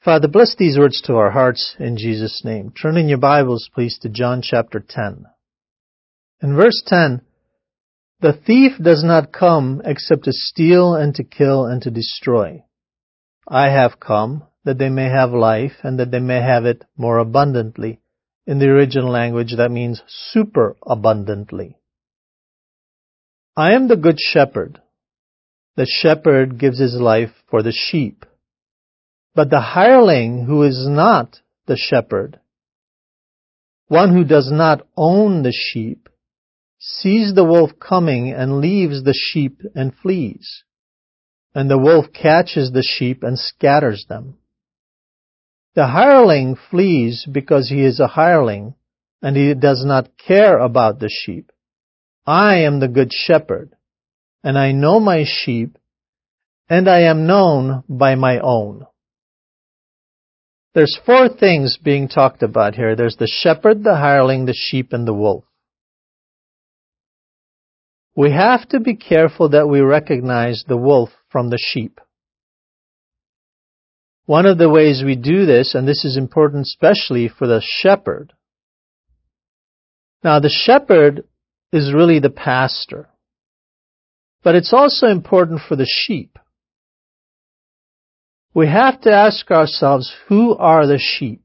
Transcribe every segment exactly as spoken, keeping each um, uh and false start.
Father, bless these words to our hearts in Jesus' name. Turn in your Bibles, please, to John chapter ten. In verse ten, the thief does not come except to steal and to kill and to destroy. I have come that they may have life and that they may have it more abundantly. In the original language, that means super abundantly. I am the good shepherd. The shepherd gives his life for the sheep. But the hireling who is not the shepherd, one who does not own the sheep, sees the wolf coming and leaves the sheep and flees. And the wolf catches the sheep and scatters them. The hireling flees because he is a hireling, and he does not care about the sheep. I am the good shepherd, and I know my sheep, and I am known by my own. There's four things being talked about here. There's the shepherd, the hireling, the sheep, and the wolf. We have to be careful that we recognize the wolf from the sheep. One of the ways we do this, and this is important especially for the shepherd. Now, the shepherd is really the pastor, but it's also important for the sheep. We have to ask ourselves, who are the sheep?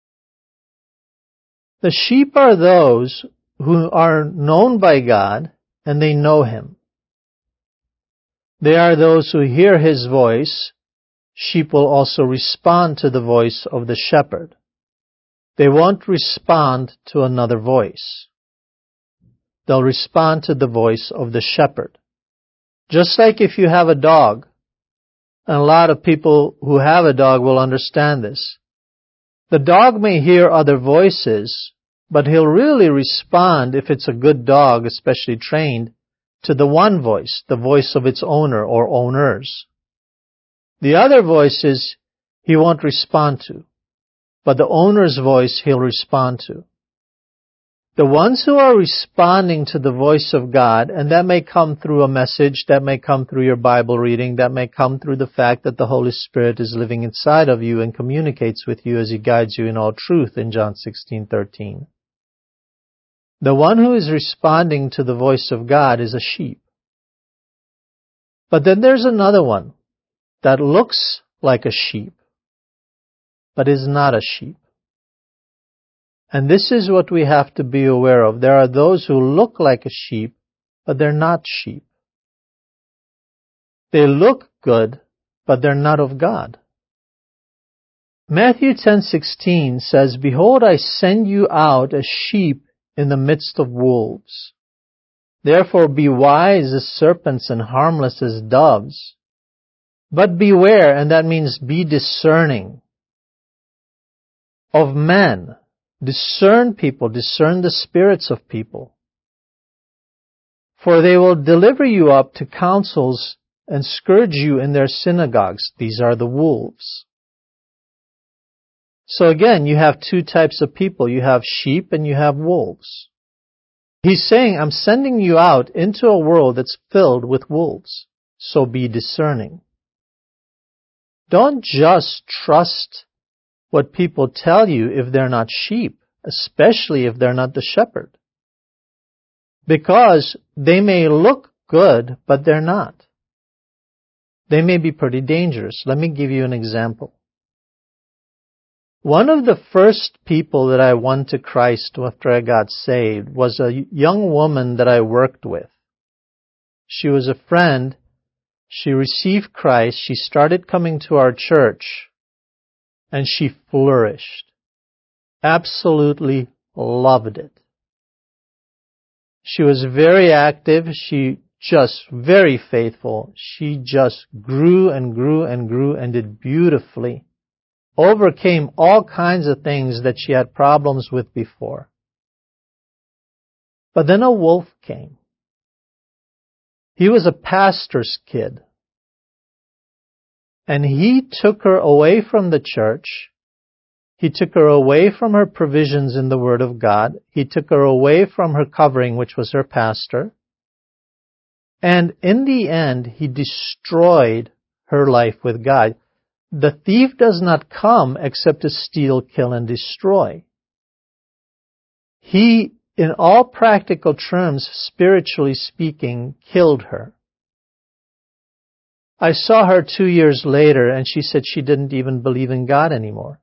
The sheep are those who are known by God and they know Him. They are those who hear His voice. Sheep will also respond to the voice of the shepherd. They won't respond to another voice. They'll respond to the voice of the shepherd. Just like if you have a dog, and a lot of people who have a dog will understand this. The dog may hear other voices, but he'll really respond, if it's a good dog, especially trained, to the one voice, the voice of its owner or owners. The other voices he won't respond to, but the owner's voice he'll respond to. The ones who are responding to the voice of God, and that may come through a message, that may come through your Bible reading, that may come through the fact that the Holy Spirit is living inside of you and communicates with you as He guides you in all truth in John sixteen thirteen. The one who is responding to the voice of God is a sheep. But then there's another one that looks like a sheep, but is not a sheep. And this is what we have to be aware of. There are those who look like a sheep, but they're not sheep. They look good, but they're not of God. Matthew ten sixteen says, "Behold, I send you out as sheep in the midst of wolves. Therefore be wise as serpents and harmless as doves. But beware," and that means be discerning, "of men." Discern people, discern the spirits of people. "For they will deliver you up to councils and scourge you in their synagogues." These are the wolves. So again, you have two types of people. You have sheep and you have wolves. He's saying, I'm sending you out into a world that's filled with wolves. So be discerning. Don't just trust what people tell you if they're not sheep, especially if they're not the shepherd. Because they may look good, but they're not. They may be pretty dangerous. Let me give you an example. One of the first people that I won to Christ after I got saved was a young woman that I worked with. She was a friend. She received Christ. She started coming to our church. And she flourished. Absolutely loved it. She was very active. She just very faithful. She just grew and grew and grew and did beautifully. Overcame all kinds of things that she had problems with before. But then a wolf came. He was a pastor's kid. And he took her away from the church. He took her away from her provisions in the Word of God. He took her away from her covering, which was her pastor. And in the end, he destroyed her life with God. The thief does not come except to steal, kill, and destroy. He, in all practical terms, spiritually speaking, killed her. I saw her two years later, and she said she didn't even believe in God anymore.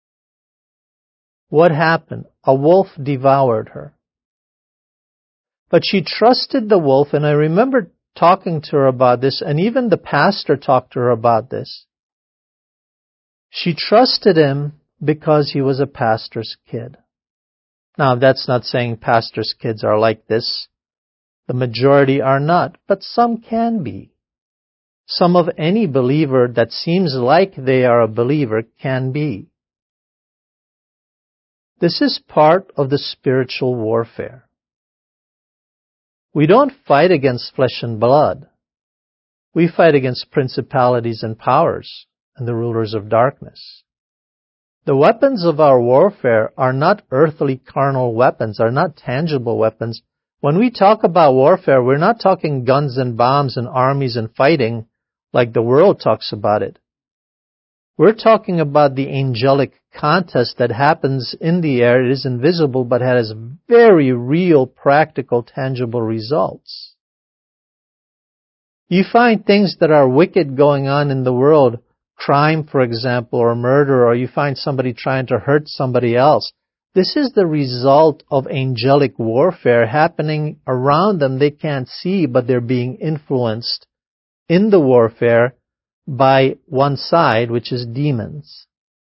What happened? A wolf devoured her. But she trusted the wolf, and I remember talking to her about this, and even the pastor talked to her about this. She trusted him because he was a pastor's kid. Now, that's not saying pastors' kids are like this. The majority are not, but some can be. Some of any believer that seems like they are a believer can be. This is part of the spiritual warfare. We don't fight against flesh and blood. We fight against principalities and powers and the rulers of darkness. The weapons of our warfare are not earthly carnal weapons, are not tangible weapons. When we talk about warfare, we're not talking guns and bombs and armies and fighting like the world talks about it. We're talking about the angelic contest that happens in the air. It is invisible, but has very real, practical, tangible results. You find things that are wicked going on in the world, crime, for example, or murder, or you find somebody trying to hurt somebody else. This is the result of angelic warfare happening around them. They can't see, but they're being influenced in the warfare by one side, which is demons.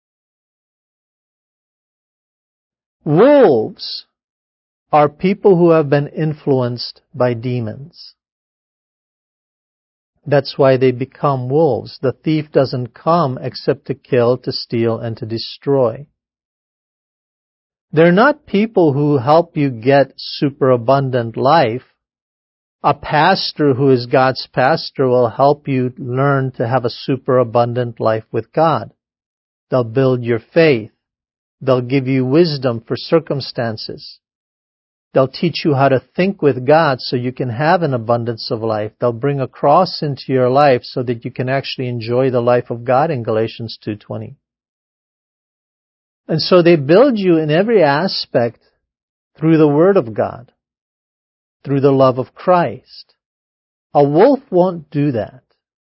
Wolves are people who have been influenced by demons. That's why they become wolves. The thief doesn't come except to kill, to steal, and to destroy. They're not people who help you get superabundant life. A pastor who is God's pastor will help you learn to have a superabundant life with God. They'll build your faith. They'll give you wisdom for circumstances. They'll teach you how to think with God so you can have an abundance of life. They'll bring a cross into your life so that you can actually enjoy the life of God in Galatians two twenty. And so they build you in every aspect through the Word of God, through the love of Christ. A wolf won't do that.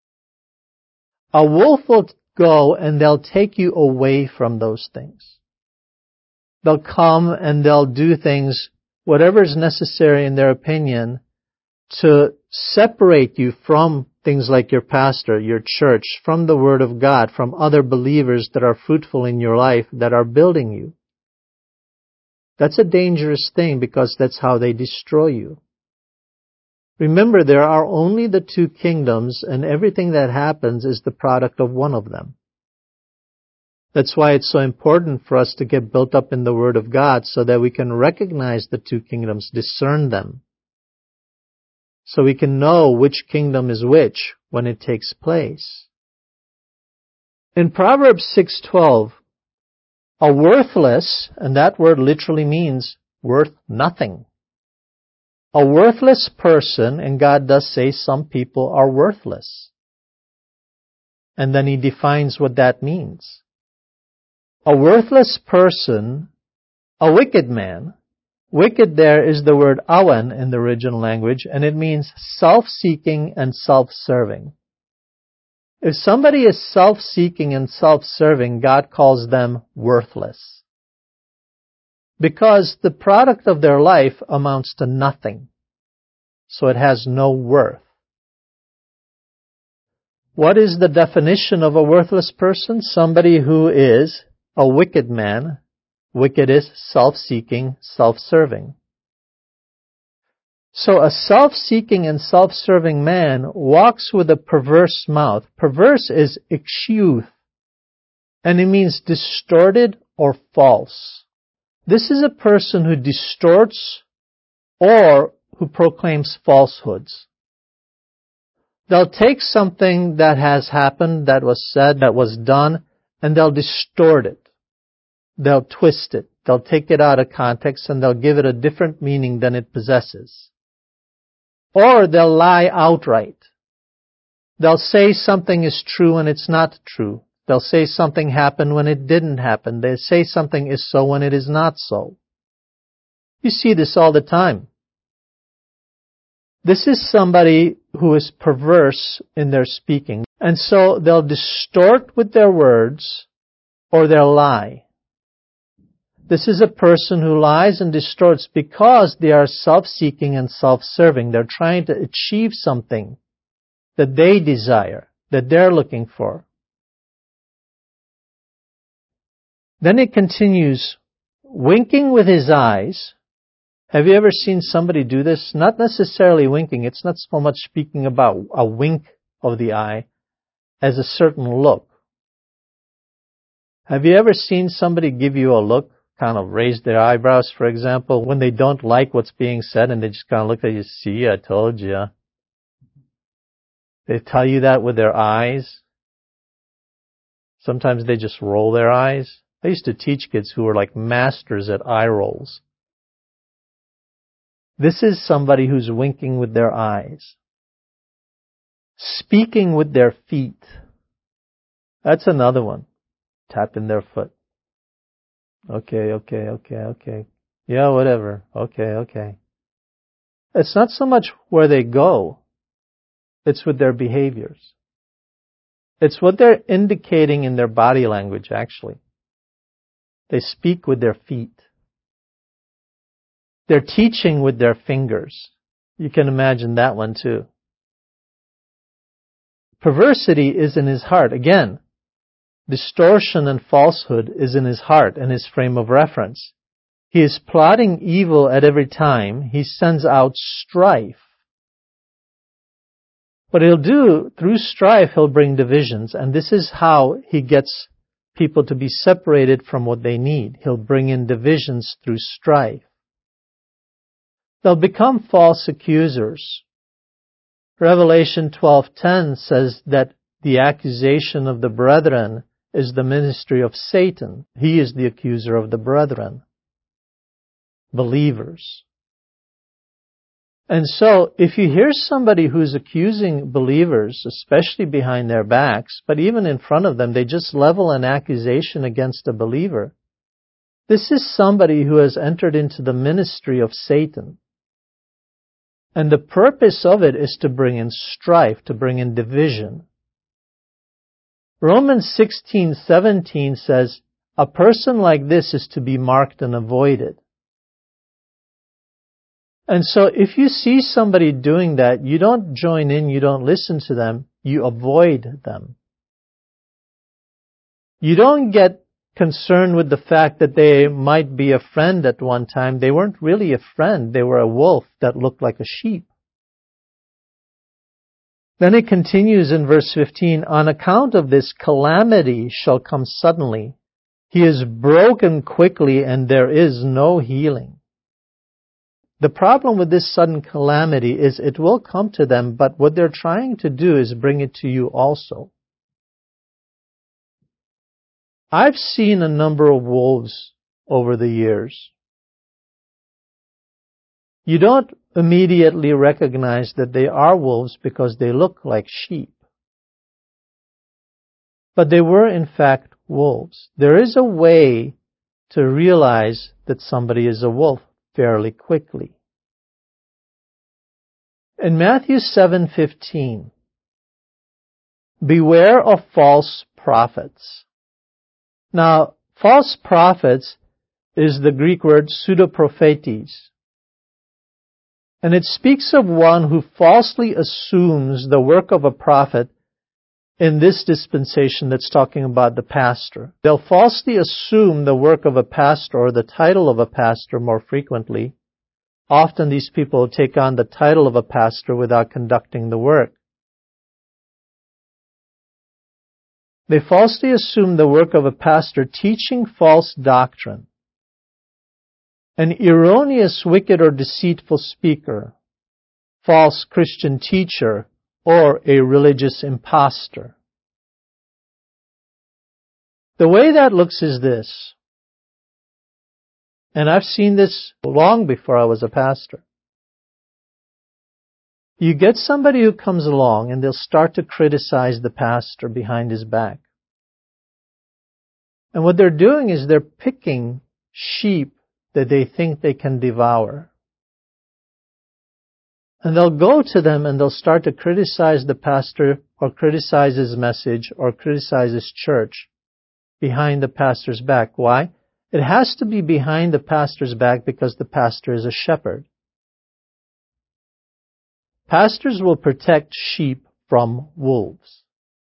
A wolf will go and they'll take you away from those things. They'll come and they'll do things, whatever is necessary in their opinion, to separate you from things like your pastor, your church, from the Word of God, from other believers that are fruitful in your life, that are building you. That's a dangerous thing because that's how they destroy you. Remember, there are only the two kingdoms, and everything that happens is the product of one of them. That's why it's so important for us to get built up in the Word of God so that we can recognize the two kingdoms, discern them, so we can know which kingdom is which when it takes place. In Proverbs six twelve, a worthless, and that word literally means worth nothing. A worthless person, and God does say some people are worthless. And then He defines what that means. A worthless person, a wicked man. Wicked there is the word awen in the original language, and it means self-seeking and self-serving. If somebody is self-seeking and self-serving, God calls them worthless. Because the product of their life amounts to nothing. So it has no worth. What is the definition of a worthless person? Somebody who is a wicked man. Wicked is self-seeking, self-serving. So a self-seeking and self-serving man walks with a perverse mouth. Perverse is ikshuth, and it means distorted or false. This is a person who distorts or who proclaims falsehoods. They'll take something that has happened, that was said, that was done, and they'll distort it. They'll twist it. They'll take it out of context and they'll give it a different meaning than it possesses. Or they'll lie outright. They'll say something is true and it's not true. They'll say something happened when it didn't happen. They say something is so when it is not so. You see this all the time. This is somebody who is perverse in their speaking. And so they'll distort with their words or they'll lie. This is a person who lies and distorts because they are self-seeking and self-serving. They're trying to achieve something that they desire, that they're looking for. Then it continues, winking with his eyes. Have you ever seen somebody do this? Not necessarily winking. It's not so much speaking about a wink of the eye as a certain look. Have you ever seen somebody give you a look, kind of raise their eyebrows, for example, when they don't like what's being said and they just kind of look at you, see, I told you. They tell you that with their eyes. Sometimes they just roll their eyes. I used to teach kids who were like masters at eye rolls. This is somebody who's winking with their eyes. Speaking with their feet. That's another one. Tapping their foot. Okay, okay, okay, okay. Yeah, whatever. Okay, okay. It's not so much where they go. It's with their behaviors. It's what they're indicating in their body language, actually. They speak with their feet. They're teaching with their fingers. You can imagine that one too. Perversity is in his heart. Again, distortion and falsehood is in his heart and his frame of reference. He is plotting evil at every time. He sends out strife. What he'll do, through strife, he'll bring divisions, and this is how he gets people to be separated from what they need. He'll bring in divisions through strife. They'll become false accusers. Revelation twelve ten says that the accusation of the brethren is the ministry of Satan. He is the accuser of the brethren, believers. And so, if you hear somebody who's accusing believers, especially behind their backs, but even in front of them, they just level an accusation against a believer, this is somebody who has entered into the ministry of Satan. And the purpose of it is to bring in strife, to bring in division. Romans sixteen seventeen says, a person like this is to be marked and avoided. And so if you see somebody doing that, you don't join in, you don't listen to them, you avoid them. You don't get concerned with the fact that they might be a friend at one time. They weren't really a friend. They were a wolf that looked like a sheep. Then it continues in verse fifteen, on account of this, calamity shall come suddenly. He is broken quickly, and there is no healing. The problem with this sudden calamity is it will come to them, but what they're trying to do is bring it to you also. I've seen a number of wolves over the years. You don't immediately recognize that they are wolves because they look like sheep. But they were in fact wolves. There is a way to realize that somebody is a wolf fairly quickly. In Matthew seven fifteen, beware of false prophets. Now, false prophets is the Greek word pseudoprophetes. And it speaks of one who falsely assumes the work of a prophet in this dispensation that's talking about the pastor. They'll falsely assume the work of a pastor or the title of a pastor more frequently. Often these people take on the title of a pastor without conducting the work. They falsely assume the work of a pastor teaching false doctrine. An erroneous, wicked, or deceitful speaker, false Christian teacher, or a religious impostor. The way that looks is this, and I've seen this long before I was a pastor. You get somebody who comes along and they'll start to criticize the pastor behind his back. And what they're doing is they're picking sheep that they think they can devour. And they'll go to them and they'll start to criticize the pastor or criticize his message or criticize his church behind the pastor's back. Why? It has to be behind the pastor's back because the pastor is a shepherd. Pastors will protect sheep from wolves.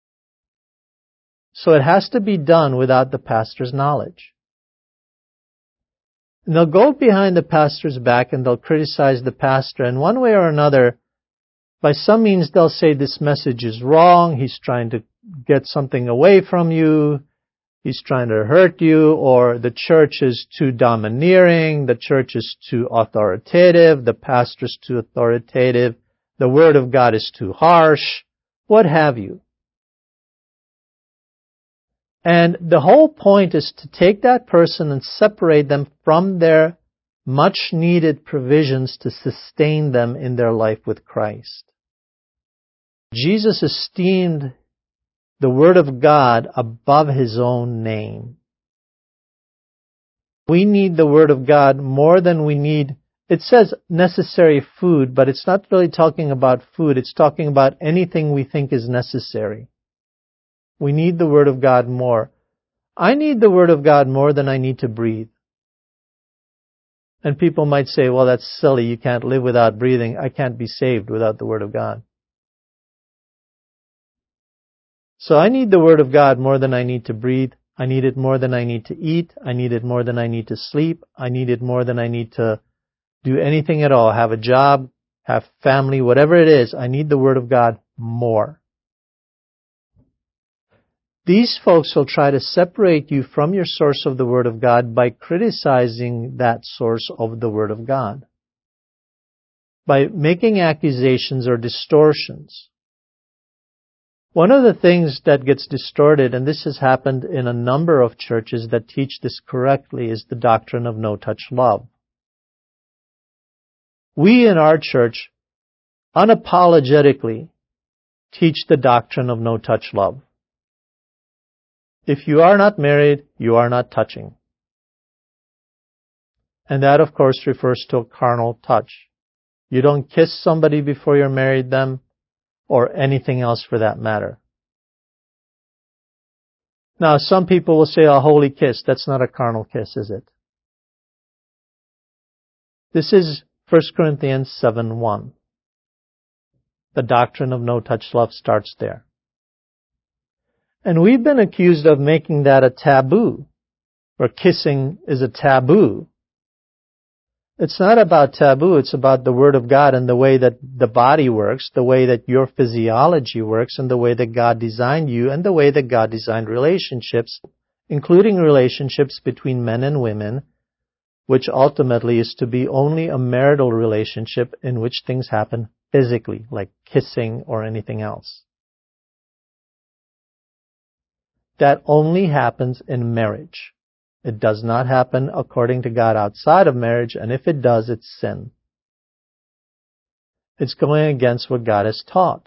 So it has to be done without the pastor's knowledge. And they'll go behind the pastor's back and they'll criticize the pastor. And one way or another, by some means they'll say this message is wrong, he's trying to get something away from you, he's trying to hurt you, or the church is too domineering, the church is too authoritative, the pastor's too authoritative, the word of God is too harsh, what have you. And the whole point is to take that person and separate them from their much needed provisions to sustain them in their life with Christ. Jesus esteemed the Word of God above His own name. We need the Word of God more than we need, it says necessary food, but it's not really talking about food, it's talking about anything we think is necessary. We need the Word of God more. I need the Word of God more than I need to breathe. And people might say, well, that's silly. You can't live without breathing. I can't be saved without the Word of God. So I need the Word of God more than I need to breathe. I need it more than I need to eat. I need it more than I need to sleep. I need it more than I need to do anything at all. Have a job, have family, whatever it is. I need the Word of God more. These folks will try to separate you from your source of the Word of God by criticizing that source of the Word of God, by making accusations or distortions. One of the things that gets distorted, and this has happened in a number of churches that teach this correctly, is the doctrine of no-touch love. We in our church unapologetically teach the doctrine of no-touch love. If you are not married, you are not touching. And that, of course, refers to a carnal touch. You don't kiss somebody before you're married them, or anything else for that matter. Now, some people will say a holy kiss. That's not a carnal kiss, is it? This is First Corinthians seven one. The doctrine of no-touch love starts there. And we've been accused of making that a taboo, or kissing is a taboo. It's not about taboo, it's about the Word of God and the way that the body works, the way that your physiology works, and the way that God designed you, and the way that God designed relationships, including relationships between men and women, which ultimately is to be only a marital relationship in which things happen physically, like kissing or anything else. That only happens in marriage. It does not happen according to God outside of marriage, and if it does, it's sin. It's going against what God has taught.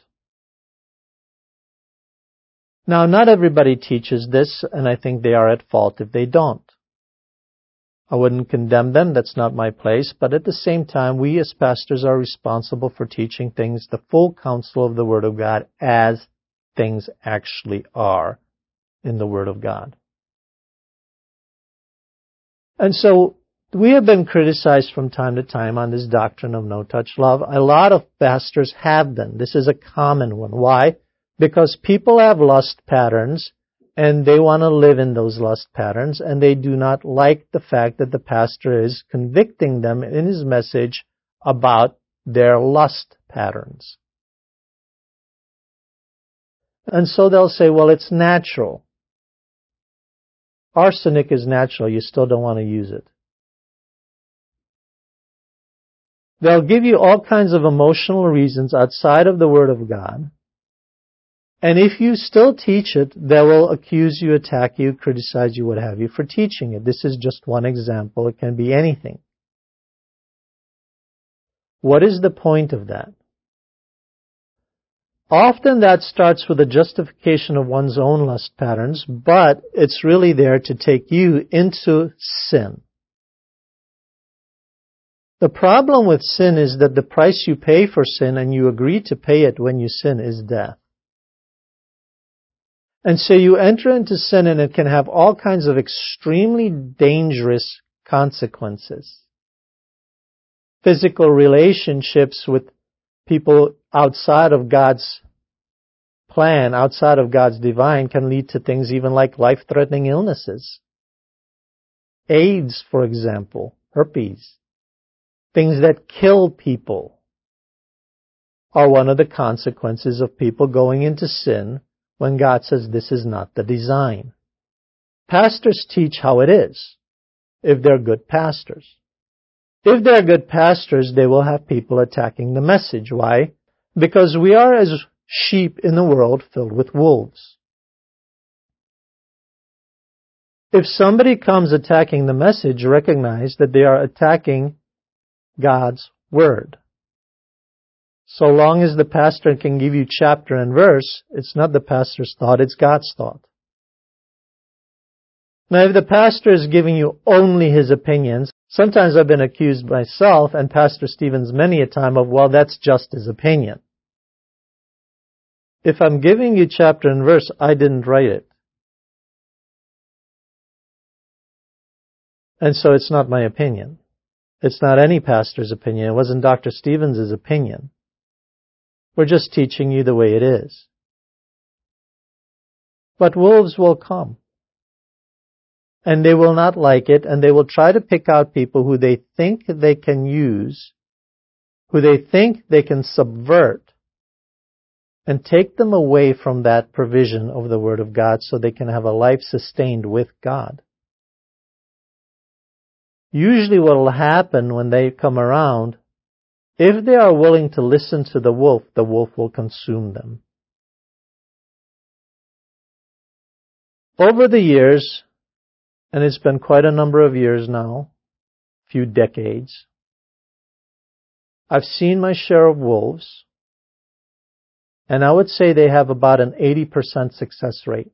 Now, not everybody teaches this, and I think they are at fault if they don't. I wouldn't condemn them, that's not my place, but at the same time, we as pastors are responsible for teaching things, the full counsel of the Word of God, as things actually are in the Word of God. And so we have been criticized from time to time on this doctrine of no-touch love. A lot of pastors have been. This is a common one. Why? Because people have lust patterns and they want to live in those lust patterns, and they do not like the fact that the pastor is convicting them in his message about their lust patterns. And so they'll say, well, it's natural. Arsenic is natural, you still don't want to use it. They'll give you all kinds of emotional reasons outside of the Word of God. And if you still teach it, they will accuse you, attack you, criticize you, what have you, for teaching it. This is just one example. It can be anything. What is the point of that? Often that starts with a justification of one's own lust patterns, but it's really there to take you into sin. The problem with sin is that the price you pay for sin, and you agree to pay it when you sin, is death. And so you enter into sin, and it can have all kinds of extremely dangerous consequences. Physical relationships with people outside of God's plan, outside of God's divine, can lead to things even like life-threatening illnesses. AIDS, for example, herpes. Things that kill people are one of the consequences of people going into sin when God says this is not the design. Pastors teach how it is, if they're good pastors. If they're good pastors, they will have people attacking the message. Why? Because we are as sheep in the world filled with wolves. If somebody comes attacking the message, recognize that they are attacking God's Word. So long as the pastor can give you chapter and verse, it's not the pastor's thought, it's God's thought. Now, if the pastor is giving you only his opinions, sometimes I've been accused myself, and Pastor Stevens many a time, of, well, that's just his opinion. If I'm giving you chapter and verse, I didn't write it. And so it's not my opinion. It's not any pastor's opinion. It wasn't Doctor Stevens' opinion. We're just teaching you the way it is. But wolves will come. And they will not like it, and they will try to pick out people who they think they can use, who they think they can subvert, and take them away from that provision of the Word of God so they can have a life sustained with God. Usually what will happen when they come around, if they are willing to listen to the wolf, the wolf will consume them. Over the years, and it's been quite a number of years now, a few decades, I've seen my share of wolves, and I would say they have about an eighty percent success rate.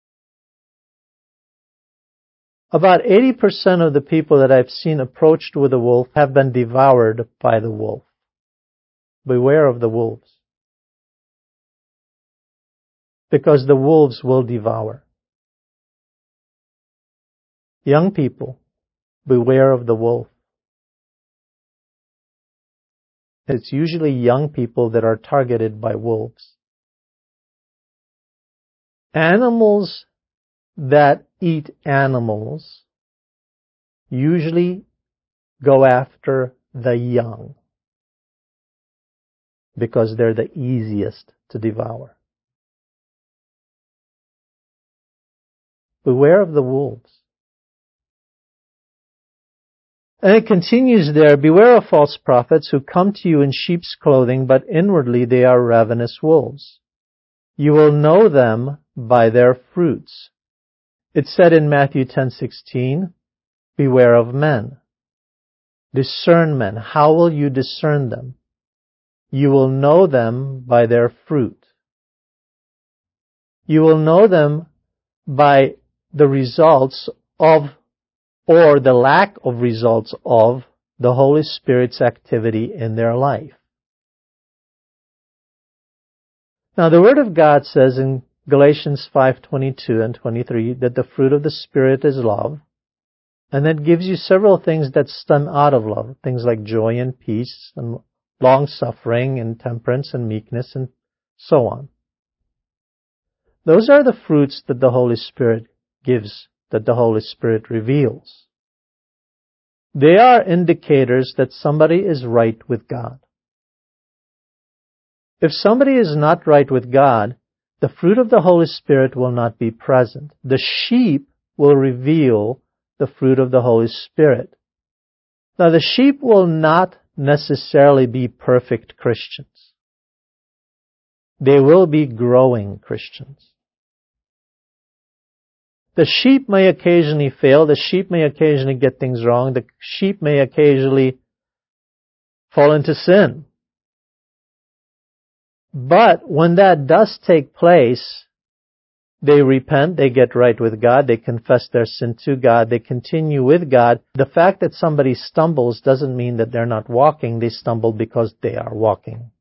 About eighty percent of the people that I've seen approached with a wolf have been devoured by the wolf. Beware of the wolves. Because the wolves will devour. Young people, beware of the wolf. It's usually young people that are targeted by wolves. Animals that eat animals usually go after the young because they're the easiest to devour. Beware of the wolves. And it continues there, beware of false prophets who come to you in sheep's clothing, but inwardly they are ravenous wolves. You will know them by their fruits. It said in Matthew ten sixteen, beware of men. Discern men. How will you discern them? You will know them by their fruit. You will know them by the results of, or the lack of results of, the Holy Spirit's activity in their life. Now the Word of God says in Galatians five twenty-two and twenty-three that the fruit of the Spirit is love, and that gives you several things that stem out of love, things like joy and peace and long-suffering and temperance and meekness and so on. Those are the fruits that the Holy Spirit gives, that the Holy Spirit reveals. They are indicators that somebody is right with God. If somebody is not right with God, the fruit of the Holy Spirit will not be present. The sheep will reveal the fruit of the Holy Spirit. Now, the sheep will not necessarily be perfect Christians. They will be growing Christians. The sheep may occasionally fail. The sheep may occasionally get things wrong. The sheep may occasionally fall into sin. But when that does take place, they repent, they get right with God, they confess their sin to God, they continue with God. The fact that somebody stumbles doesn't mean that they're not walking. They stumble because they are walking.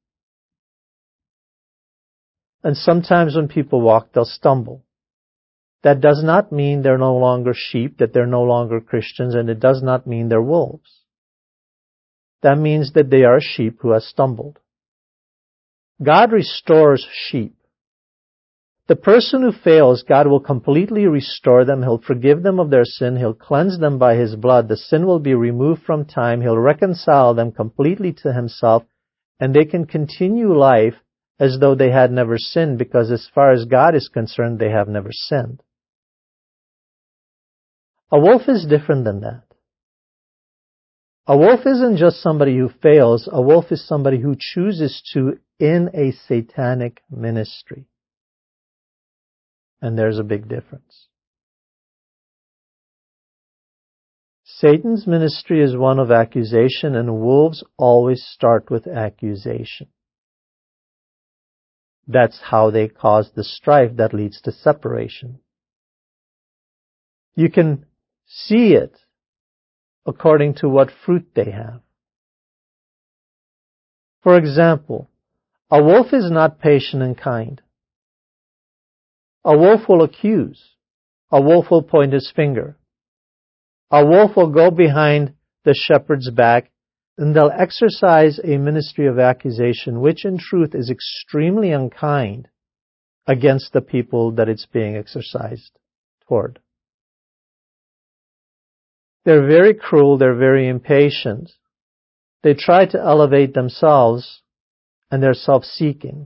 And sometimes when people walk, they'll stumble. That does not mean they're no longer sheep, that they're no longer Christians, and it does not mean they're wolves. That means that they are sheep who have stumbled. God restores sheep. The person who fails, God will completely restore them. He'll forgive them of their sin. He'll cleanse them by His blood. The sin will be removed from time. He'll reconcile them completely to Himself, and they can continue life as though they had never sinned, because as far as God is concerned, they have never sinned. A wolf is different than that. A wolf isn't just somebody who fails. A wolf is somebody who chooses to in a satanic ministry. And there's a big difference. Satan's ministry is one of accusation, and wolves always start with accusation. That's how they cause the strife that leads to separation. You can see it according to what fruit they have. For example, a wolf is not patient and kind. A wolf will accuse. A wolf will point his finger. A wolf will go behind the shepherd's back, and they'll exercise a ministry of accusation, which in truth is extremely unkind against the people that it's being exercised toward. They're very cruel, they're very impatient. They try to elevate themselves, and they're self-seeking.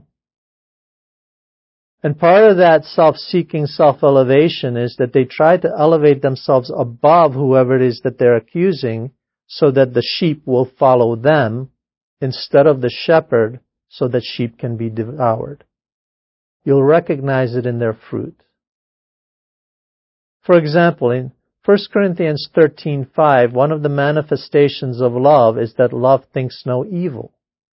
And part of that self-seeking, self-elevation is that they try to elevate themselves above whoever it is that they're accusing, so that the sheep will follow them instead of the shepherd, so that sheep can be devoured. You'll recognize it in their fruit. For example, in First Corinthians thirteen five, one of the manifestations of love is that love thinks no evil.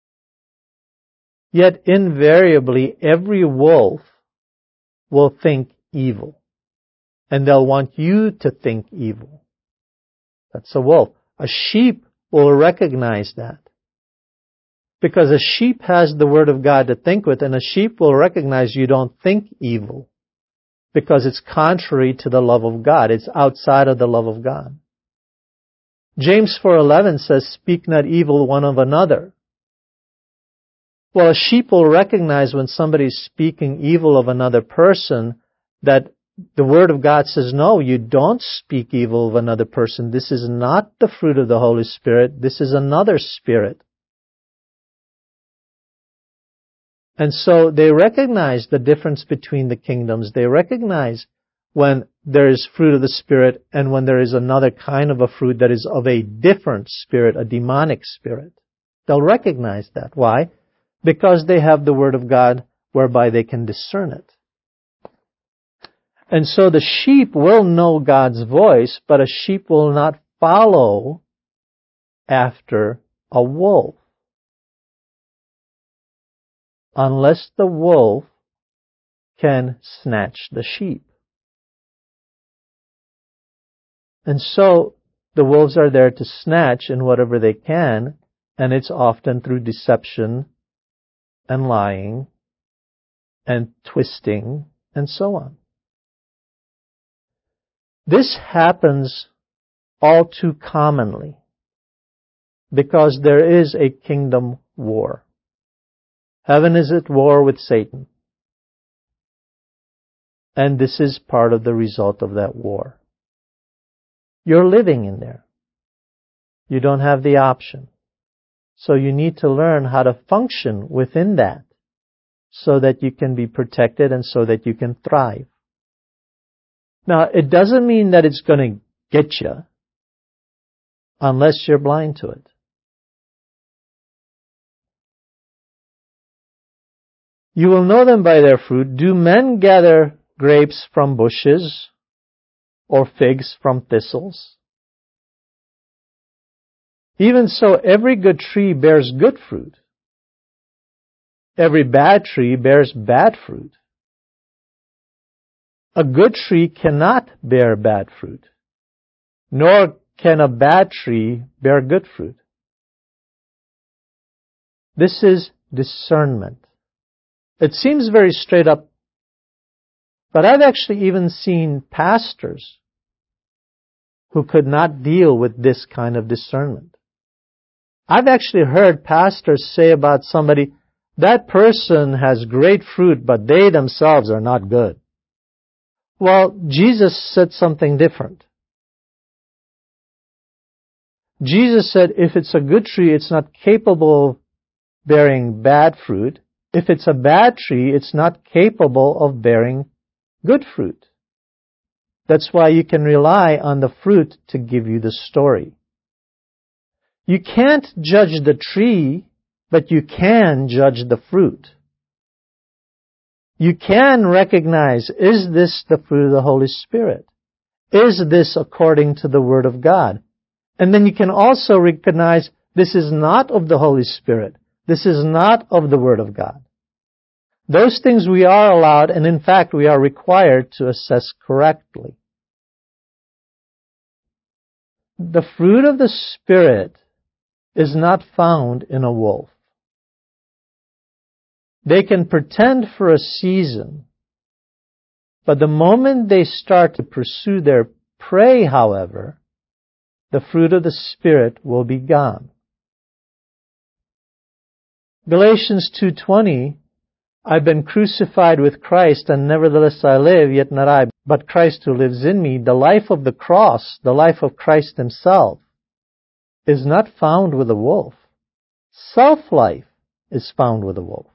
Yet invariably, every wolf will think evil. And they'll want you to think evil. That's a wolf. A sheep will recognize that. Because a sheep has the Word of God to think with, and a sheep will recognize you don't think evil. Because it's contrary to the love of God. It's outside of the love of God. James four eleven says, "Speak not evil one of another." Well, a sheep will recognize when somebody's speaking evil of another person, that the Word of God says, no, you don't speak evil of another person. This is not the fruit of the Holy Spirit. This is another spirit. And so they recognize the difference between the kingdoms. They recognize when there is fruit of the Spirit and when there is another kind of a fruit that is of a different spirit, a demonic spirit. They'll recognize that. Why? Because they have the Word of God whereby they can discern it. And so the sheep will know God's voice, but a sheep will not follow after a wolf, unless the wolf can snatch the sheep. And so the wolves are there to snatch in whatever they can, and it's often through deception and lying and twisting and so on. This happens all too commonly because there is a kingdom war. Heaven is at war with Satan. And this is part of the result of that war. You're living in there. You don't have the option. So you need to learn how to function within that so that you can be protected and so that you can thrive. Now, it doesn't mean that it's going to get you unless you're blind to it. You will know them by their fruit. Do men gather grapes from bushes or figs from thistles? Even so, every good tree bears good fruit, every bad tree bears bad fruit. A good tree cannot bear bad fruit, nor can a bad tree bear good fruit. This is discernment. It seems very straight up, but I've actually even seen pastors who could not deal with this kind of discernment. I've actually heard pastors say about somebody, that person has great fruit, but they themselves are not good. Well, Jesus said something different. Jesus said if it's a good tree, it's not capable of bearing bad fruit. If it's a bad tree, it's not capable of bearing good fruit. That's why you can rely on the fruit to give you the story. You can't judge the tree, but you can judge the fruit. You can recognize, is this the fruit of the Holy Spirit? Is this according to the Word of God? And then you can also recognize, this is not of the Holy Spirit. This is not of the Word of God. Those things we are allowed, and in fact we are required to assess correctly. The fruit of the Spirit is not found in a wolf. They can pretend for a season, but the moment they start to pursue their prey, however, the fruit of the Spirit will be gone. Galatians two twenty, I've been crucified with Christ, and nevertheless I live, yet not I, but Christ who lives in me. The life of the cross, the life of Christ himself, is not found with a wolf. Self-life is found with a wolf.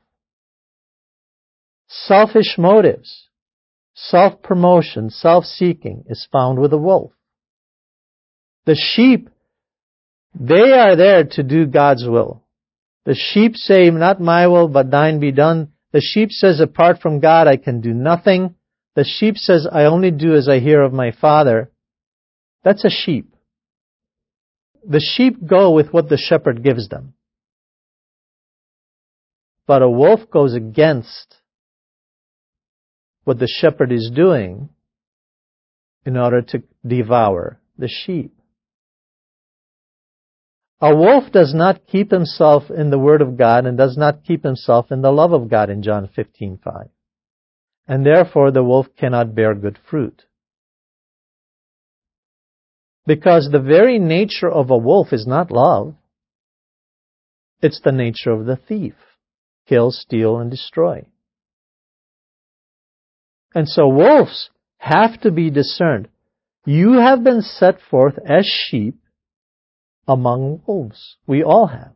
Selfish motives, self-promotion, self-seeking is found with a wolf. The sheep, they are there to do God's will. The sheep say, not my will, but thine be done. The sheep says, apart from God, I can do nothing. The sheep says, I only do as I hear of my Father. That's a sheep. The sheep go with what the shepherd gives them. But a wolf goes against what the shepherd is doing in order to devour the sheep. A wolf does not keep himself in the Word of God and does not keep himself in the love of God in John fifteen five. And therefore the wolf cannot bear good fruit. Because the very nature of a wolf is not love. It's the nature of the thief. Kill, steal, and destroy. And so wolves have to be discerned. You have been set forth as sheep among wolves. We all have.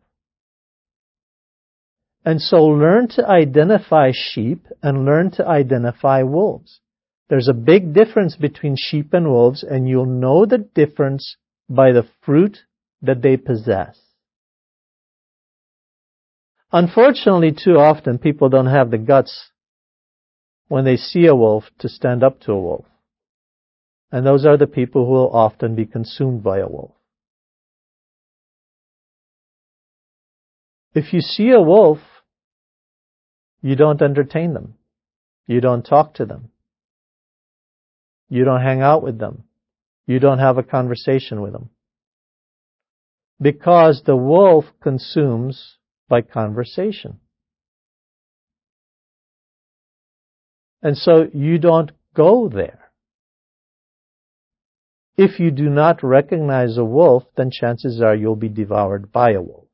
And so learn to identify sheep and learn to identify wolves. There's a big difference between sheep and wolves, and you'll know the difference by the fruit that they possess. Unfortunately, too often people don't have the guts when they see a wolf to stand up to a wolf. And those are the people who will often be consumed by a wolf. If you see a wolf, you don't entertain them. You don't talk to them. You don't hang out with them. You don't have a conversation with them. Because the wolf consumes by conversation. And so you don't go there. If you do not recognize a wolf, then chances are you'll be devoured by a wolf.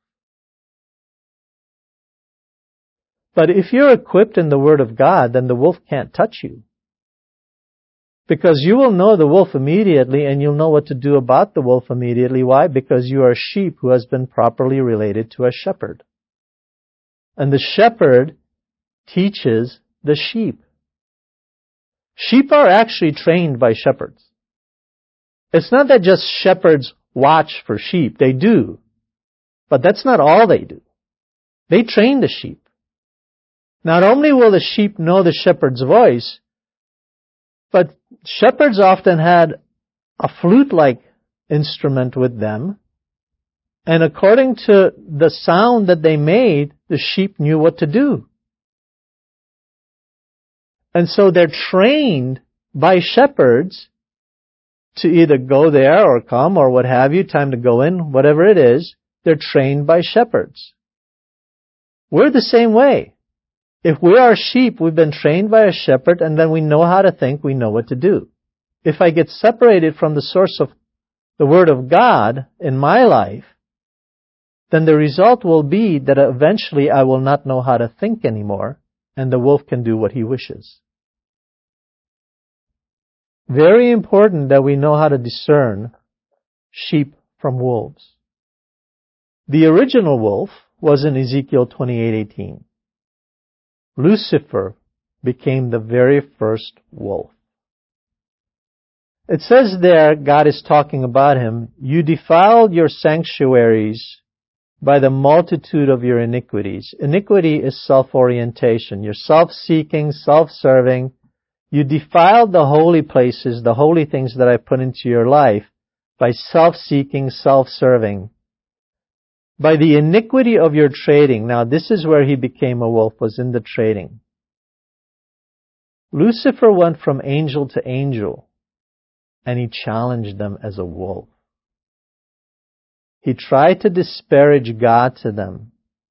But if you're equipped in the Word of God, then the wolf can't touch you. Because you will know the wolf immediately, and you'll know what to do about the wolf immediately. Why? Because you are a sheep who has been properly related to a shepherd. And the shepherd teaches the sheep. Sheep are actually trained by shepherds. It's not that just shepherds watch for sheep. They do. But that's not all they do. They train the sheep. Not only will the sheep know the shepherd's voice, but shepherds often had a flute-like instrument with them, and according to the sound that they made, the sheep knew what to do. And so they're trained by shepherds to either go there or come or what have you, time to go in, whatever it is, they're trained by shepherds. We're the same way. If we are sheep, we've been trained by a shepherd, and then we know how to think, we know what to do. If I get separated from the source of the Word of God in my life, then the result will be that eventually I will not know how to think anymore, and the wolf can do what he wishes. Very important that we know how to discern sheep from wolves. The original wolf was in Ezekiel twenty-eight eighteen. Lucifer became the very first wolf. It says there, God is talking about him, you defiled your sanctuaries by the multitude of your iniquities. Iniquity is self-orientation. You're self-seeking, self-serving. You defiled the holy places, the holy things that I put into your life by self-seeking, self-serving. By the iniquity of your trading. Now this is where he became a wolf, was in the trading. Lucifer went from angel to angel, and he challenged them as a wolf. He tried to disparage God to them.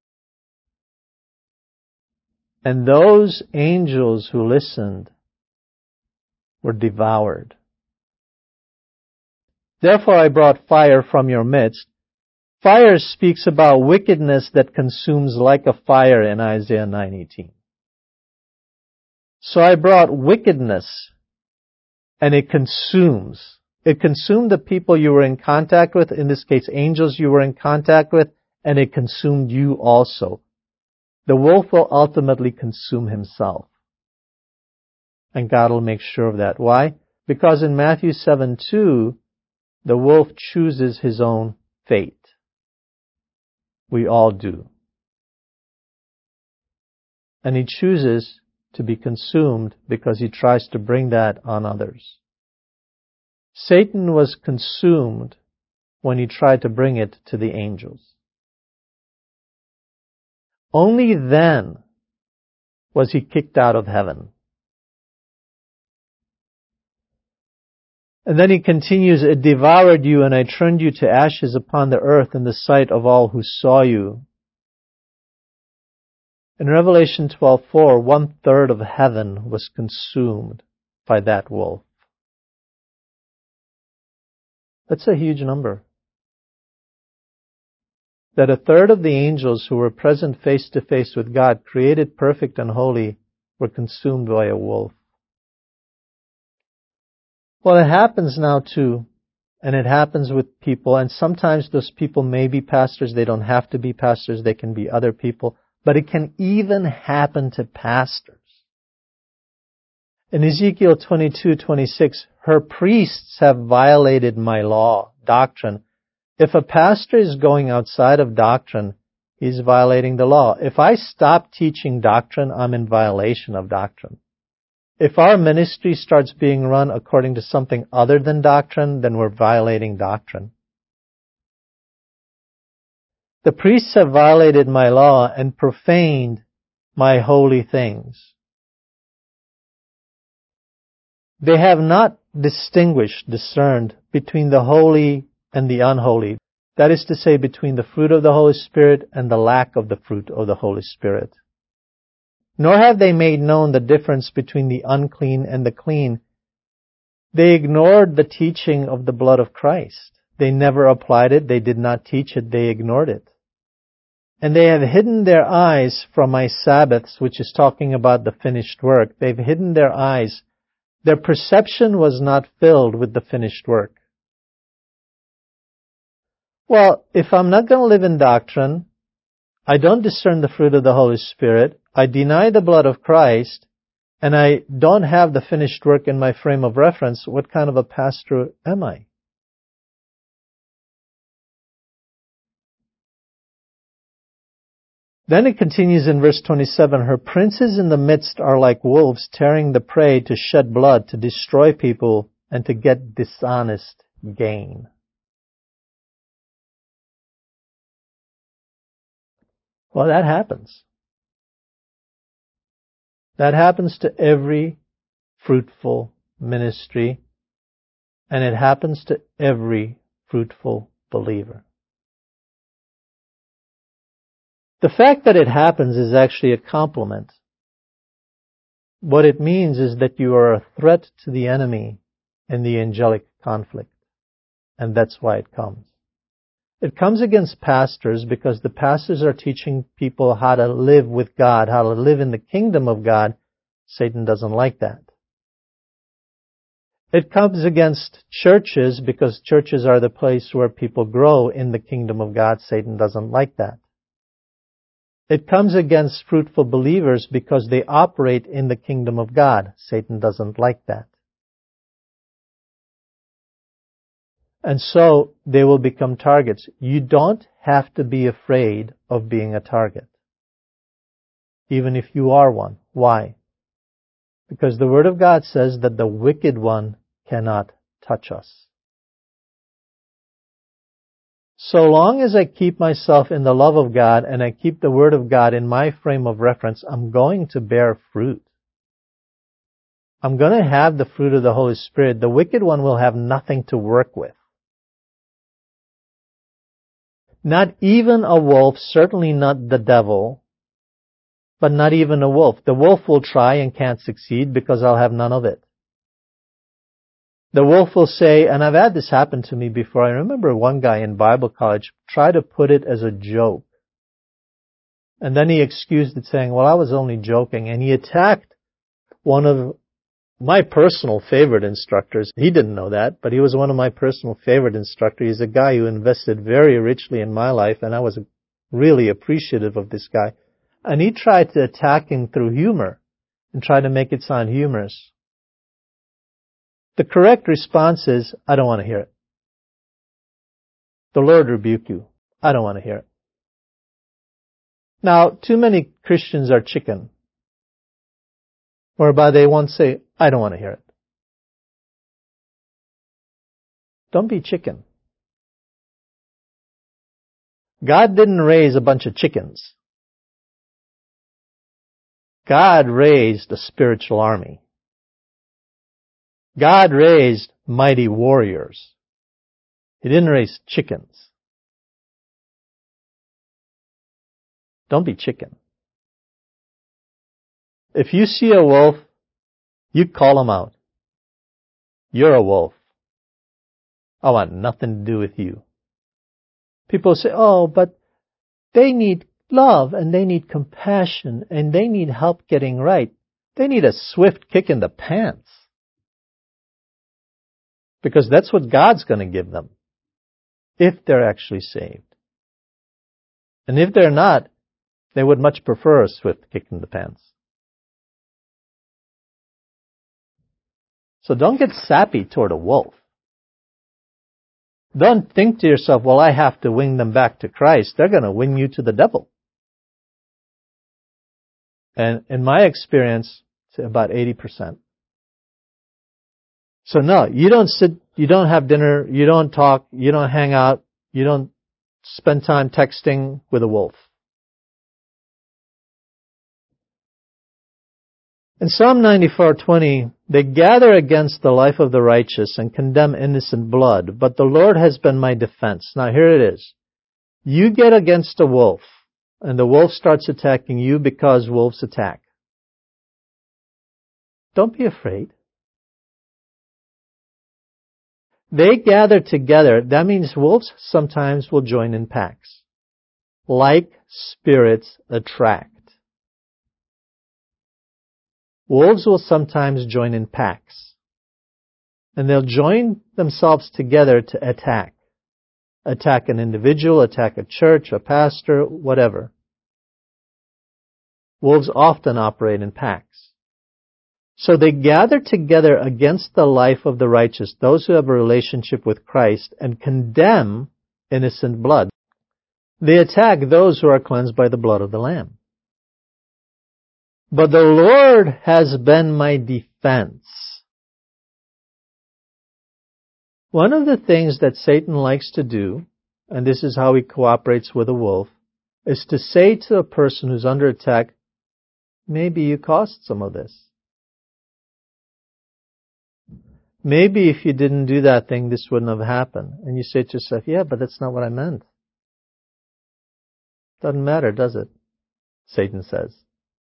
And those angels who listened were devoured. Therefore I brought fire from your midst. Fire speaks about wickedness that consumes like a fire in Isaiah nine eighteen. So I brought wickedness, and it consumes. It consumed the people you were in contact with, in this case angels you were in contact with, and it consumed you also. The wolf will ultimately consume himself. And God will make sure of that. Why? Because in Matthew seven two, the wolf chooses his own fate. We all do. And he chooses to be consumed because he tries to bring that on others. Satan was consumed when he tried to bring it to the angels. Only then was he kicked out of heaven. And then he continues, it devoured you, and I turned you to ashes upon the earth in the sight of all who saw you. In Revelation twelve four, one third of heaven was consumed by that wolf. That's a huge number. That a third of the angels who were present face to face with God, created perfect and holy, were consumed by a wolf. Well, it happens now too, and it happens with people, and sometimes those people may be pastors, they don't have to be pastors, they can be other people, but it can even happen to pastors. In Ezekiel twenty-two twenty-six, her priests have violated my law, doctrine. If a pastor is going outside of doctrine, he's violating the law. If I stop teaching doctrine, I'm in violation of doctrine. If our ministry starts being run according to something other than doctrine, then we're violating doctrine. The priests have violated my law and profaned my holy things. They have not distinguished, discerned between the holy and the unholy. That is to say, between the fruit of the Holy Spirit and the lack of the fruit of the Holy Spirit. Nor have they made known the difference between the unclean and the clean. They ignored the teaching of the blood of Christ. They never applied it. They did not teach it. They ignored it. And they have hidden their eyes from my Sabbaths, which is talking about the finished work. They've hidden their eyes. Their perception was not filled with the finished work. Well, if I'm not going to live in doctrine, I don't discern the fruit of the Holy Spirit, I deny the blood of Christ, and I don't have the finished work in my frame of reference, what kind of a pastor am I? Then it continues in verse twenty-seven, her princes in the midst are like wolves tearing the prey to shed blood, to destroy people, and to get dishonest gain. Well, that happens. That happens to every fruitful ministry, and it happens to every fruitful believer. The fact that it happens is actually a compliment. What it means is that you are a threat to the enemy in the angelic conflict, and that's why it comes. It comes against pastors because the pastors are teaching people how to live with God, how to live in the kingdom of God. Satan doesn't like that. It comes against churches because churches are the place where people grow in the kingdom of God. Satan doesn't like that. It comes against fruitful believers because they operate in the kingdom of God. Satan doesn't like that. And so they will become targets. You don't have to be afraid of being a target, even if you are one. Why? Because the Word of God says that the wicked one cannot touch us. So long as I keep myself in the love of God and I keep the Word of God in my frame of reference, I'm going to bear fruit. I'm going to have the fruit of the Holy Spirit. The wicked one will have nothing to work with. Not even a wolf, certainly not the devil, but not even a wolf. The wolf will try and can't succeed because I'll have none of it. The wolf will say, and I've had this happen to me before. I remember one guy in Bible college tried to put it as a joke. And then he excused it saying, well, I was only joking. And he attacked one of my personal favorite instructors. He didn't know that, but he was one of my personal favorite instructors. He's a guy who invested very richly in my life, and I was really appreciative of this guy. And he tried to attack him through humor and try to make it sound humorous. The correct response is, I don't want to hear it. The Lord rebuke you. I don't want to hear it. Now, too many Christians are chicken, whereby they won't say, I don't want to hear it. Don't be chicken. God didn't raise a bunch of chickens. God raised a spiritual army. God raised mighty warriors. He didn't raise chickens. Don't be chicken. If you see a wolf, you call him out. You're a wolf. I want nothing to do with you. People say, oh, but they need love and they need compassion and they need help getting right. They need a swift kick in the pants. Because that's what God's going to give them, if they're actually saved. And if they're not, they would much prefer a swift kick in the pants. So don't get sappy toward a wolf. Don't think to yourself, well, I have to win them back to Christ. They're going to win you to the devil. And in my experience, it's about eighty percent. So no, you don't sit, you don't have dinner, you don't talk, you don't hang out, you don't spend time texting with a wolf. In Psalm ninety-four twenty, they gather against the life of the righteous and condemn innocent blood, but the Lord has been my defense. Now here it is. You get against a wolf, and the wolf starts attacking you because wolves attack. Don't be afraid. They gather together. That means wolves sometimes will join in packs. Like spirits attract. Wolves will sometimes join in packs. And they'll join themselves together to attack. Attack an individual, attack a church, a pastor, whatever. Wolves often operate in packs. So they gather together against the life of the righteous, those who have a relationship with Christ, and condemn innocent blood. They attack those who are cleansed by the blood of the Lamb. But the Lord has been my defense. One of the things that Satan likes to do, and this is how he cooperates with a wolf, is to say to a person who's under attack, maybe you caused some of this. Maybe if you didn't do that thing, this wouldn't have happened. And you say to yourself, yeah, but that's not what I meant. Doesn't matter, does it? Satan says.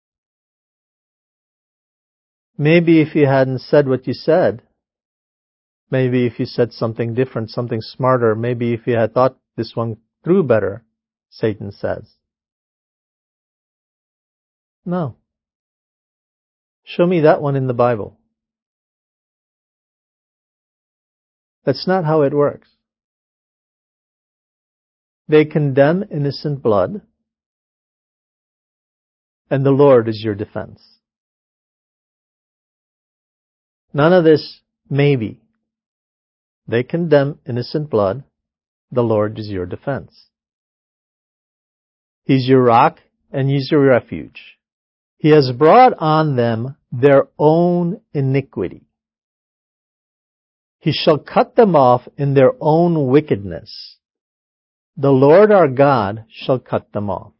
Maybe if you hadn't said what you said, maybe if you said something different, something smarter, maybe if you had thought this one through better, Satan says. No. Show me that one in the Bible. That's not how it works. They condemn innocent blood, and the Lord is your defense. None of this maybe. They condemn innocent blood, the Lord is your defense. He's your rock, and He's your refuge. He has brought on them their own iniquity. He shall cut them off in their own wickedness. The Lord our God shall cut them off.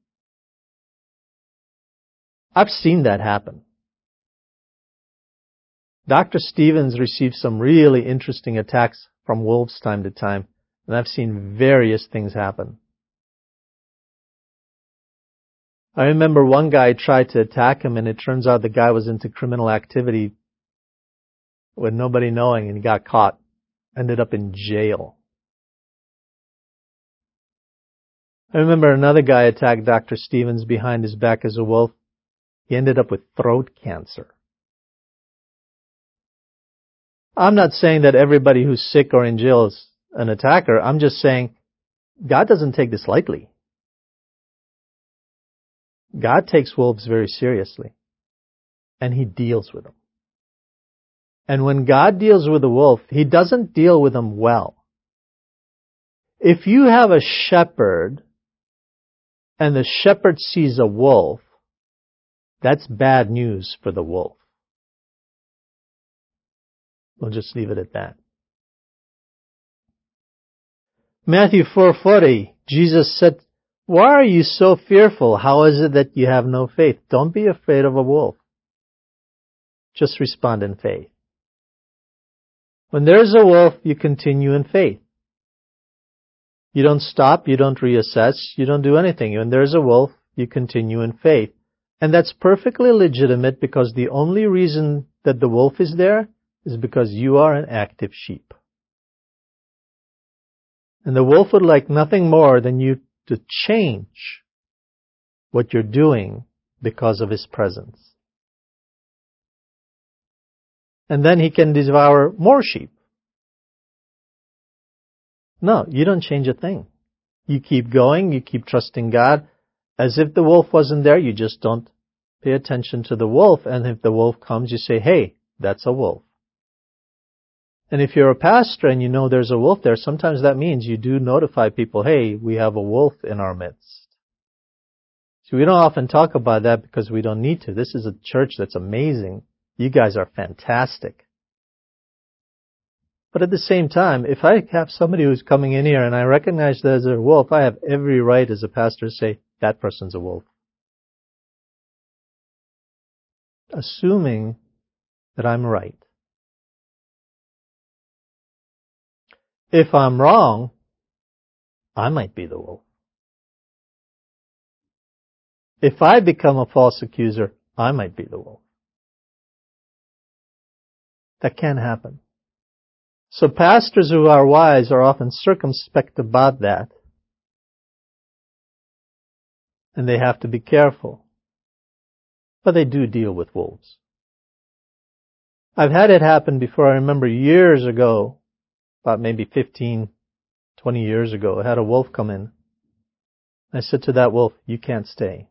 I've seen that happen. Doctor Stevens received some really interesting attacks from wolves time to time, and I've seen various things happen. I remember one guy tried to attack him, and it turns out the guy was into criminal activity with nobody knowing, and he got caught. Ended up in jail. I remember another guy attacked Doctor Stevens behind his back as a wolf. He ended up with throat cancer. I'm not saying that everybody who's sick or in jail is an attacker. I'm just saying God doesn't take this lightly. God takes wolves very seriously, and He deals with them. And when God deals with a wolf, He doesn't deal with them well. If you have a shepherd and the shepherd sees a wolf, that's bad news for the wolf. We'll just leave it at that. Matthew four forty, Jesus said, "Why are you so fearful? How is it that you have no faith? Don't be afraid of a wolf. Just respond in faith." When there's a wolf, you continue in faith. You don't stop, you don't reassess, you don't do anything. When there's a wolf, you continue in faith. And that's perfectly legitimate, because the only reason that the wolf is there is because you are an active sheep. And the wolf would like nothing more than you to change what you're doing because of his presence. And then he can devour more sheep. No, you don't change a thing. You keep going, you keep trusting God. As if the wolf wasn't there, you just don't pay attention to the wolf. And if the wolf comes, you say, hey, that's a wolf. And if you're a pastor and you know there's a wolf there, sometimes that means you do notify people, hey, we have a wolf in our midst. So we don't often talk about that because we don't need to. This is a church that's amazing. You guys are fantastic. But at the same time, if I have somebody who's coming in here and I recognize there's a wolf, I have every right as a pastor to say, that person's a wolf. Assuming that I'm right. If I'm wrong, I might be the wolf. If I become a false accuser, I might be the wolf. That can happen. So pastors who are wise are often circumspect about that. And they have to be careful. But they do deal with wolves. I've had it happen before. I remember years ago, about maybe fifteen, twenty years ago, I had a wolf come in. I said to that wolf, you can't stay.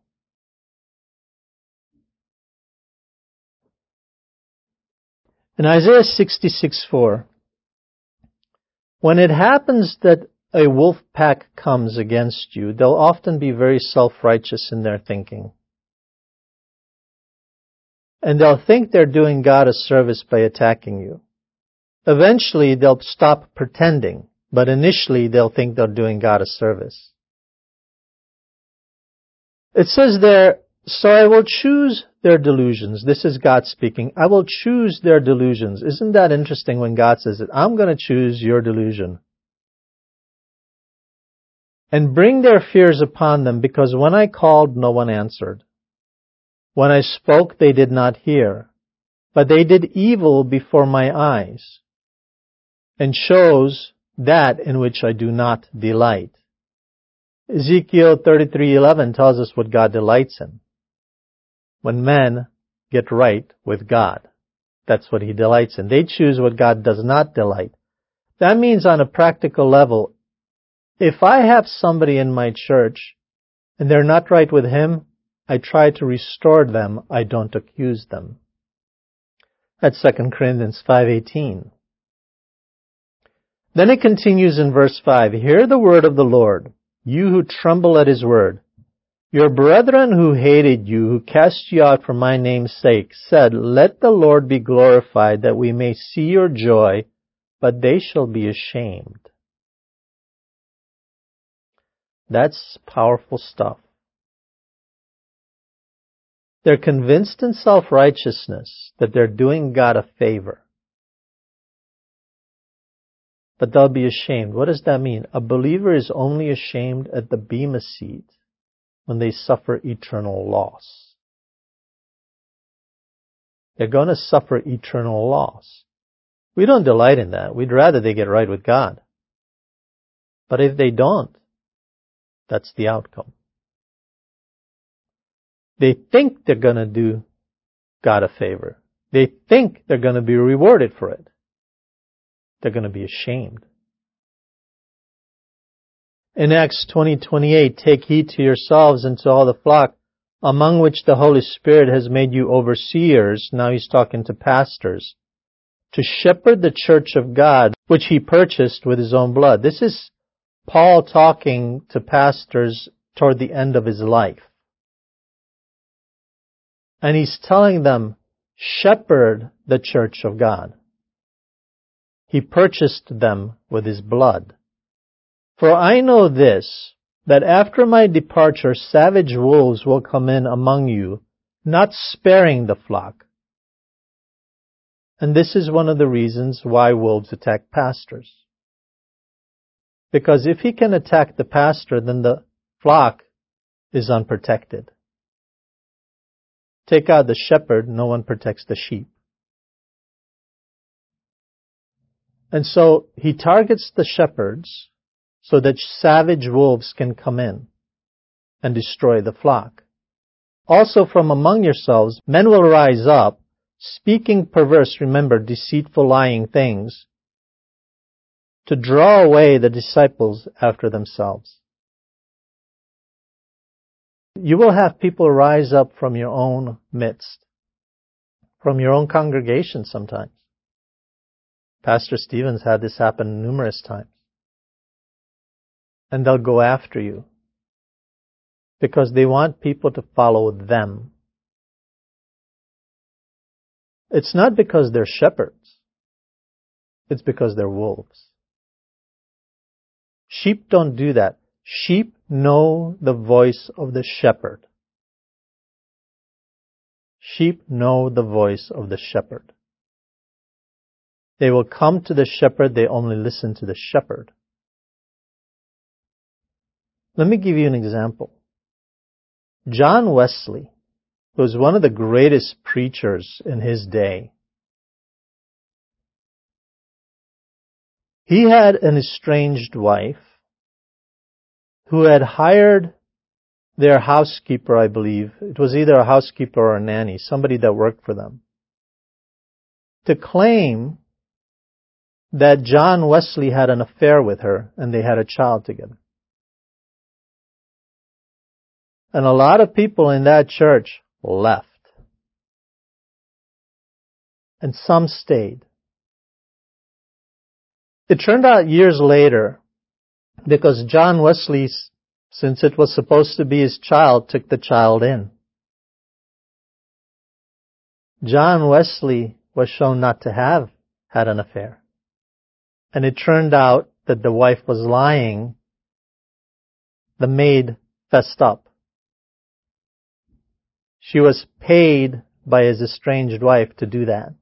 In Isaiah sixty-six four, when it happens that a wolf pack comes against you, they'll often be very self-righteous in their thinking. And they'll think they're doing God a service by attacking you. Eventually, they'll stop pretending, but initially they'll think they're doing God a service. It says there, So I will choose their delusions. This is God speaking. I will choose their delusions. Isn't that interesting when God says it? I'm going to choose your delusion. And bring their fears upon them, because when I called, no one answered. When I spoke, they did not hear. But they did evil before my eyes, and chose that in which I do not delight. Ezekiel thirty-three eleven tells us what God delights in. When men get right with God, that's what He delights in. They choose what God does not delight. That means on a practical level, if I have somebody in my church and they're not right with Him, I try to restore them. I don't accuse them. That's Second Corinthians five eighteen. Then it continues in verse five. Hear the word of the Lord, you who tremble at His word. Your brethren who hated you, who cast you out for my name's sake, said, let the Lord be glorified, that we may see your joy, but they shall be ashamed. That's powerful stuff. They're convinced in self-righteousness that they're doing God a favor. But they'll be ashamed. What does that mean? A believer is only ashamed at the bema seat when they suffer eternal loss. They're going to suffer eternal loss. We don't delight in that. We'd rather they get right with God. But if they don't, that's the outcome. They think they're going to do God a favor. They think they're going to be rewarded for it. They're going to be ashamed. In Acts twenty twenty-eight, take heed to yourselves and to all the flock, among which the Holy Spirit has made you overseers. Now he's talking to pastors. To shepherd the church of God, which He purchased with His own blood. This is Paul talking to pastors toward the end of his life. And he's telling them, shepherd the church of God. He purchased them with His blood. For I know this, that after my departure savage wolves will come in among you, not sparing the flock. And this is one of the reasons why wolves attack pastors. Because if he can attack the pastor, then the flock is unprotected. Take out the shepherd, no one protects the sheep. And so he targets the shepherds so that savage wolves can come in and destroy the flock. Also from among yourselves, men will rise up, speaking perverse, remember, deceitful, lying things, to draw away the disciples after themselves. You will have people rise up from your own midst, from your own congregation sometimes. Pastor Stevens had this happen numerous times. And they'll go after you because they want people to follow them. It's not because they're shepherds. It's because they're wolves. Sheep don't do that. Sheep know the voice of the shepherd. Sheep know the voice of the shepherd. They will come to the shepherd. They only listen to the shepherd. Let me give you an example. John Wesley was one of the greatest preachers in his day. He had an estranged wife who had hired their housekeeper, I believe. It was either a housekeeper or a nanny, somebody that worked for them, to claim that John Wesley had an affair with her and they had a child together. And a lot of people in that church left. And some stayed. It turned out years later, because John Wesley, since it was supposed to be his child, took the child in. John Wesley was shown not to have had an affair. And it turned out that the wife was lying. The maid fessed up. She was paid by his estranged wife to do that.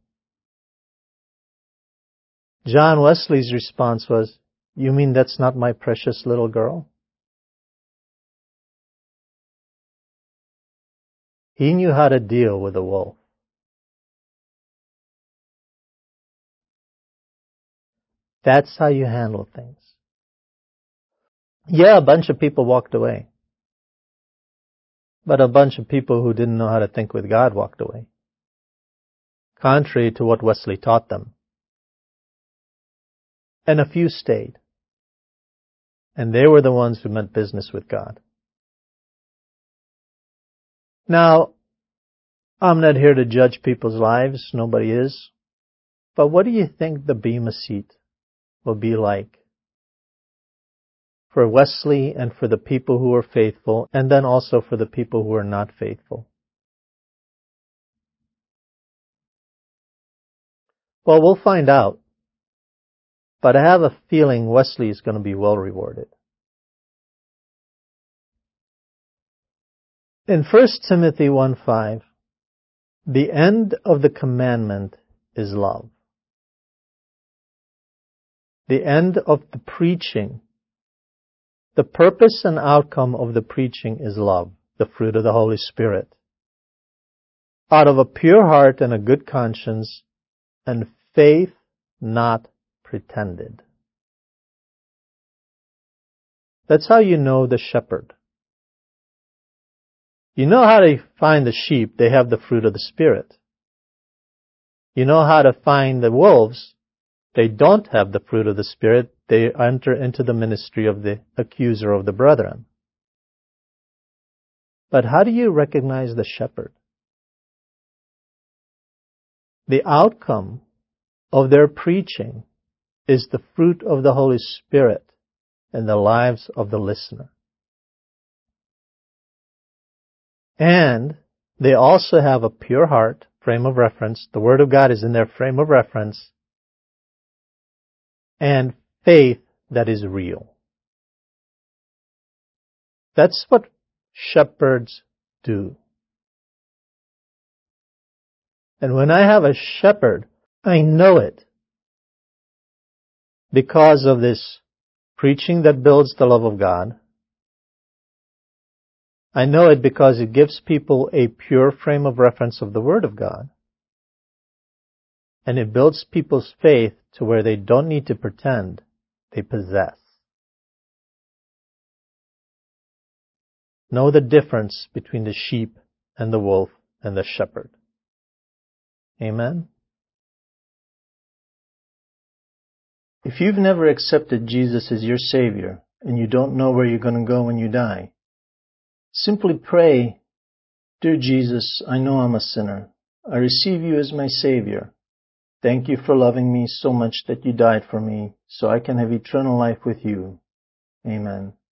John Wesley's response was, "You mean that's not my precious little girl?" He knew how to deal with a wolf. That's how you handle things. Yeah, a bunch of people walked away. But a bunch of people who didn't know how to think with God walked away, contrary to what Wesley taught them. And a few stayed. And they were the ones who meant business with God. Now, I'm not here to judge people's lives. Nobody is. But what do you think the Bema seat will be like for Wesley and for the people who were faithful, and then also for the people who are not faithful? Well, we'll find out. But I have a feeling Wesley is going to be well rewarded. In First Timothy one five, the end of the commandment is love. The end of the preaching, the purpose and outcome of the preaching is love, the fruit of the Holy Spirit. Out of a pure heart and a good conscience, and faith not pretended. That's how you know the shepherd. You know how to find the sheep, they have the fruit of the Spirit. You know how to find the wolves, they don't have the fruit of the Spirit, they enter into the ministry of the accuser of the brethren. But how do you recognize the shepherd? The outcome of their preaching is the fruit of the Holy Spirit in the lives of the listener. And they also have a pure heart, frame of reference. The Word of God is in their frame of reference. And faith that is real. That's what shepherds do. And when I have a shepherd, I know it. Because of this preaching that builds the love of God. I know it because it gives people a pure frame of reference of the Word of God. And it builds people's faith to where they don't need to pretend, they possess. Know the difference between the sheep and the wolf and the shepherd. Amen? If you've never accepted Jesus as your Savior and you don't know where you're going to go when you die, simply pray, "Dear Jesus, I know I'm a sinner. I receive you as my Savior. Thank you for loving me so much that you died for me so I can have eternal life with you. Amen."